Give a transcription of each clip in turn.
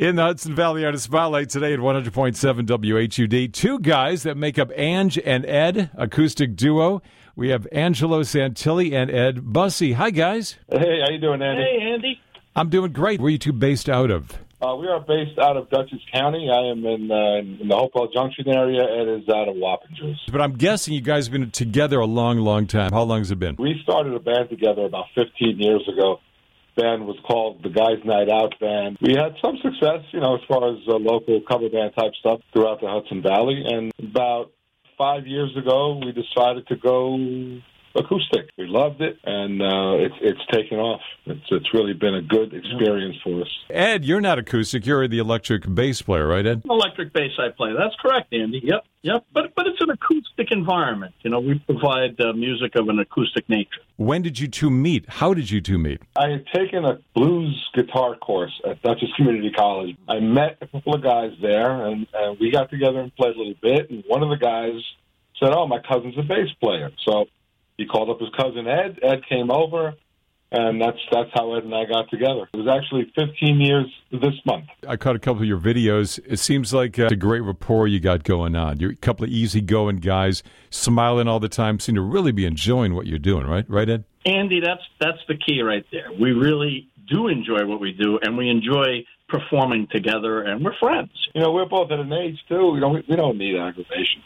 In the Hudson Valley Artist Spotlight today at 100.7 WHUD, two guys that make up Ange and Ed, acoustic duo. We have Angelo Santilli and Ed Bussey. Hi, guys. Hey, how you doing, Andy? Hey, Andy. I'm doing great. Where are you two based out of? We are based out of Dutchess County. I am in the Hopewell Junction area. Ed is out of Wappingers. But I'm guessing you guys have been together a long, long time. How long has it been? We started a band together about 15 years ago. Band was called the Guys Night Out Band. We had some success, as far as local cover band type stuff throughout the Hudson Valley. And about 5 years ago, we decided to go acoustic. We loved it, and it's taken off. It's really been a good experience for us. Ed, you're not acoustic. You're the electric bass player, right, Ed? Electric bass I play. That's correct, Andy. Yep. But it's an acoustic environment. We provide music of an acoustic nature. When did you two meet? How did you two meet? I had taken a blues guitar course at Dutchess Community College. I met a couple of guys there, and we got together and played a little bit, and one of the guys said, "Oh, my cousin's a bass player." So he called up his cousin Ed. Ed came over, and that's how Ed and I got together. It was actually 15 years this month. I caught a couple of your videos. It seems like a great rapport you got going on. You're a couple of easygoing guys, smiling all the time, seem to really be enjoying what you're doing, right? Right, Ed? Andy, that's the key right there. We really do enjoy what we do, and we enjoy performing together, and we're friends. We're both at an age, too. We don't need aggravation,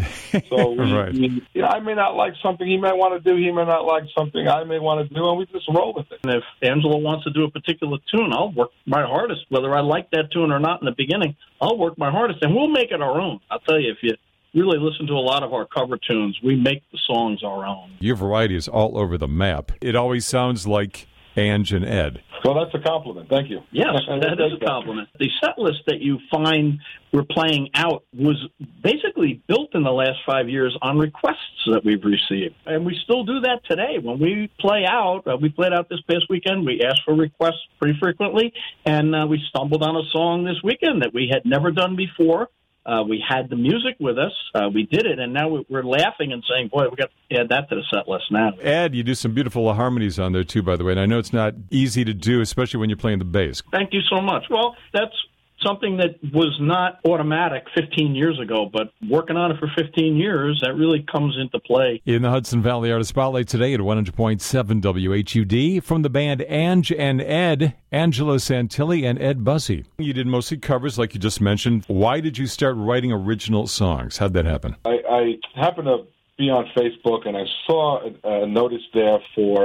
So right. I may not like something he may want to do. He may not like something I may want to do, and we just roll with it. And if Angelo wants to do a particular tune, I'll work my hardest. Whether I like that tune or not in the beginning, I'll work my hardest, and we'll make it our own. I'll tell you, if you really listen to a lot of our cover tunes, we make the songs our own. Your variety is all over the map. It always sounds like Ange and Ed. Well, that's a compliment. Thank you. Yes, that is a compliment. The set list that you find we're playing out was basically built in the last 5 years on requests that we've received. And we still do that today. When we play out, we played out this past weekend, we ask for requests pretty frequently, and we stumbled on a song this weekend that we had never done before. We had the music with us. We did it, and now we're laughing and saying, boy, we got to add that to the set list now. Ed, you do some beautiful harmonies on there, too, by the way, and I know it's not easy to do, especially when you're playing the bass. Thank you so much. Well, that's something that was not automatic 15 years ago, but working on it for 15 years, that really comes into play. In the Hudson Valley Artist Spotlight today at 100.7 WHUD, from the band Ange and Ed, Angelo Santilli and Ed Bussey. You did mostly covers, like you just mentioned. Why did you start writing original songs? How'd that happen? I happened to be on Facebook, and I saw a notice there for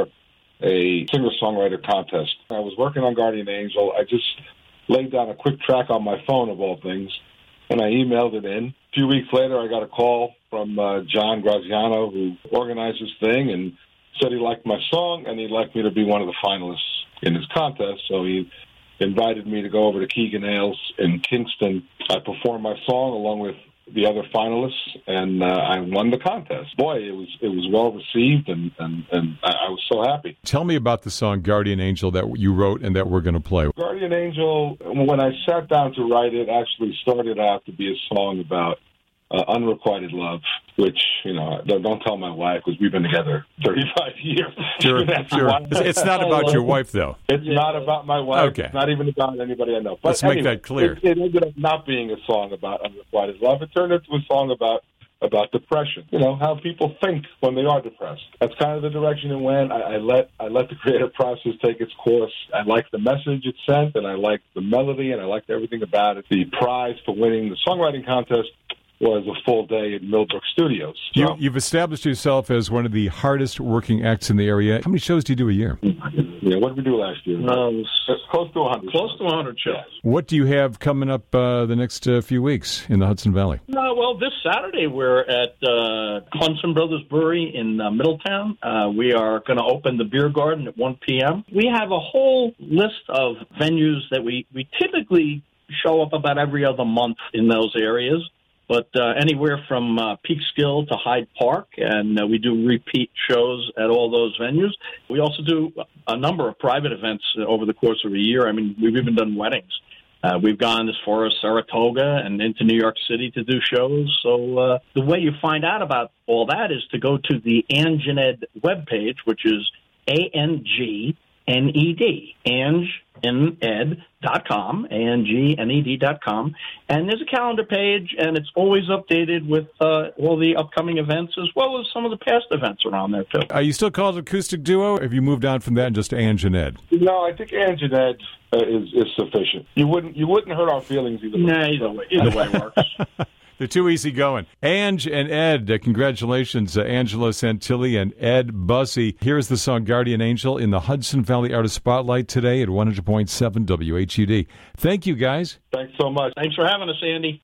a singer-songwriter contest. I was working on Guardian Angel. I just laid down a quick track on my phone, of all things, and I emailed it in. A few weeks later, I got a call from John Graziano, who organized this thing, and said he liked my song, and he'd like me to be one of the finalists in his contest. So he invited me to go over to Keegan Ailes in Kingston. I performed my song along with the other finalists, and I won the contest. Boy, it was well received, and I was so happy. Tell me about the song Guardian Angel that you wrote and that we're going to play. Guardian Angel, when I sat down to write it, actually started out to be a song about unrequited love, which, don't tell my wife, because we've been together 35 years. Sure. It's not about your wife, though. It's not about my wife. Okay. It's not even about anybody I know. But Let's make that clear. It ended up not being a song about unrequited love. It turned into a song about depression. How people think when they are depressed. That's kind of the direction it went. I let the creative process take its course. I liked the message it sent, and I liked the melody, and I liked everything about it. The prize for winning the songwriting contest was a full day at Millbrook Studios. So, you've established yourself as one of the hardest working acts in the area. How many shows do you do a year? Yeah, what did we do last year? Close to 100. Close to 100 shows. What do you have coming up the next few weeks in the Hudson Valley? Well, this Saturday we're at Hunson Brothers Brewery in Middletown. We are going to open the beer garden at 1 p.m. We have a whole list of venues that we typically show up about every other month in those areas. But anywhere from Peekskill to Hyde Park, and we do repeat shows at all those venues. We also do a number of private events over the course of a year. I mean, we've even done weddings. We've gone as far as Saratoga and into New York City to do shows. So the way you find out about all that is to go to the Ange and Ed webpage, which is ANGEND N-E-D, AngeNed.com, ANGNED.com. And there's a calendar page, and it's always updated with all the upcoming events as well as some of the past events around there, too. Are you still called Acoustic Duo, or have you moved on from that and just Ange and Ed? No, I think Ange and Ed is sufficient. You wouldn't hurt our feelings either way. Nah, either way works. They're too easy going. Ange and Ed, congratulations, Angela Santilli and Ed Bussey. Here's the song Guardian Angel in the Hudson Valley Artist Spotlight today at 100.7 WHUD. Thank you, guys. Thanks so much. Thanks for having us, Andy.